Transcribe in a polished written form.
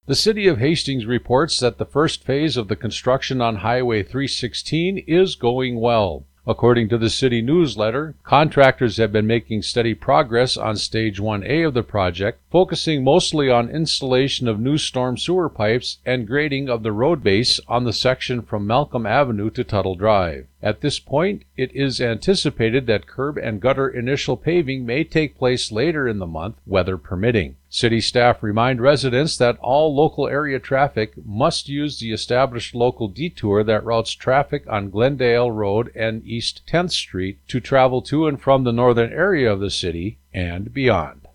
The City of Hastings reports that the first phase of the construction on Highway 316 is going well. According to the city newsletter, contractors have been making steady progress on Stage 1A of the project, focusing mostly on installation of new storm sewer pipes and grading of the road base on the section from Malcolm Avenue to Tuttle Drive. At this point, it is anticipated that curb and gutter initial paving may take place later in the month, weather permitting. City staff remind residents that all local area traffic must use the established local detour that routes traffic on Glendale Road and East 10th Street to travel to and from the northern area of the city and beyond.